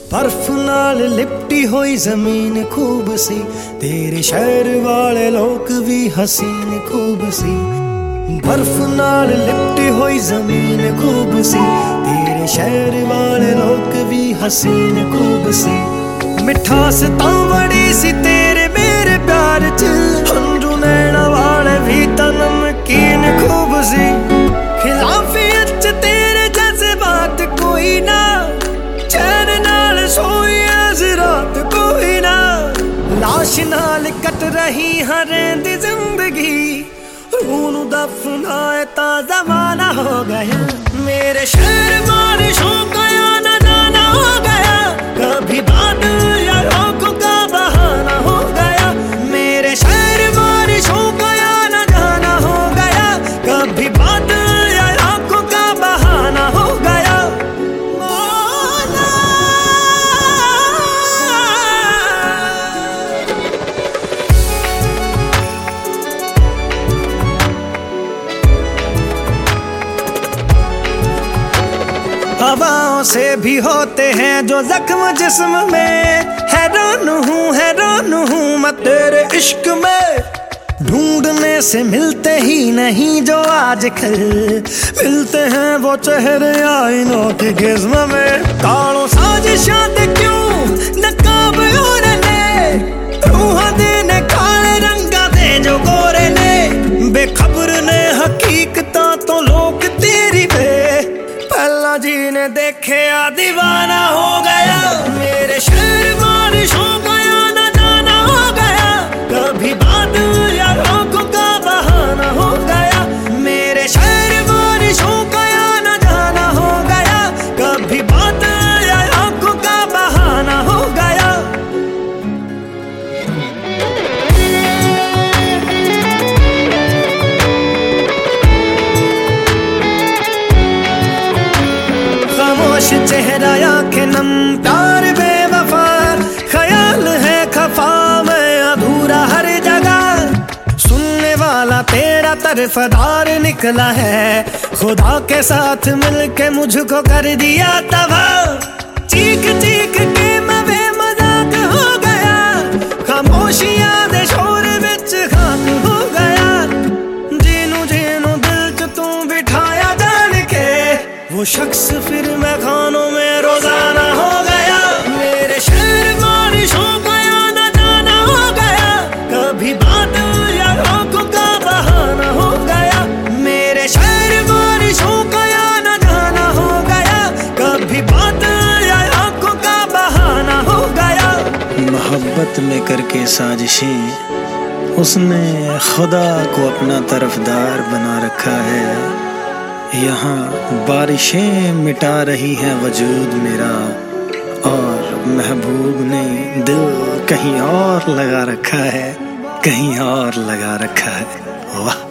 बर्फ नाल लिपटी हुई जमीन खूब सी, तेरे शहर वाले लोग भी हसीन खूब सी। बर्फ नाल लिपटी हुई जमीन खूब सी, तेरे शहर वाले लोग भी हसीन खूब सी। मिठास तां बड़ी सी तेरे मेरे प्यार च, हंझू नैना वाले भी तां नमकीन खूब सी। खिलाफियत च तेरे जज्बात कोई ना, चैन नाल सोई अज रात कोई ना। लाश नाल कट रही हरेंदी जिंदगी, रूह नूं दफनाए तां ज़माना हो गया। मेरे शहर बारिशों का आना जाना हो गया, कभी बादल या रोक का बहाना हो गया। मेरे शहर बारिशों का आना जाना हो गया, कभी बादल या रोक का बहाना हो गया। हवाओं से भी होते हैं जो जख्म जिस्म में, हैरान हूँ मैं तेरे इश्क में। ढूंढने से मिलते ही नहीं जो आजकल, मिलते हैं वो चेहरे आईनों के गिज़्म में। कालों साजिशां ते क्यों नकाब ओढ़ने, रूह देने काले रंगा दे जो गोरे ने। बेखबर ने हकीकतां तो लोग तेरी पे, पहला जी ने देखे आ दीवाना हो गया। मेरे शहर बारिशों का आना जाना हो गया, कभी बादल या रोक का बहाना हो गया। मेरे शहर बारिशों का आना जाना हो गया, कभी बादल या रोक का बहाना हो गया। खामोश चेहरा आंखें नम प्यार बेवफा, ख्याल है खफा मैं अधूरा हर जगह। सुनने वाला तेरा तरफदार निकला है, खुदा के साथ मिलके मुझको कर दिया तबाह। चीख चीख के मैं बेमजाक हो गया, खामोशियां दे शोर विच खाक हो गया। जीनू जीनू दिल च तू बिठाया जान के, वो शख्स फिर मैं खानों में रोजाना हो गया। मेरे शहर बारिशों का आना जाना हो गया, कभी बादल या रोक का बहाना हो गया। मेरे शहर बारिशों का आना जाना हो गया, कभी बादल या रोक का बहाना हो गया। मोहब्बत में करके साजिशें, उसने खुदा को अपना तरफदार बना रखा है। यहाँ बारिशें मिटा रही हैं वजूद मेरा, और महबूब ने दिल कहीं और लगा रखा है, कहीं और लगा रखा है। वाह।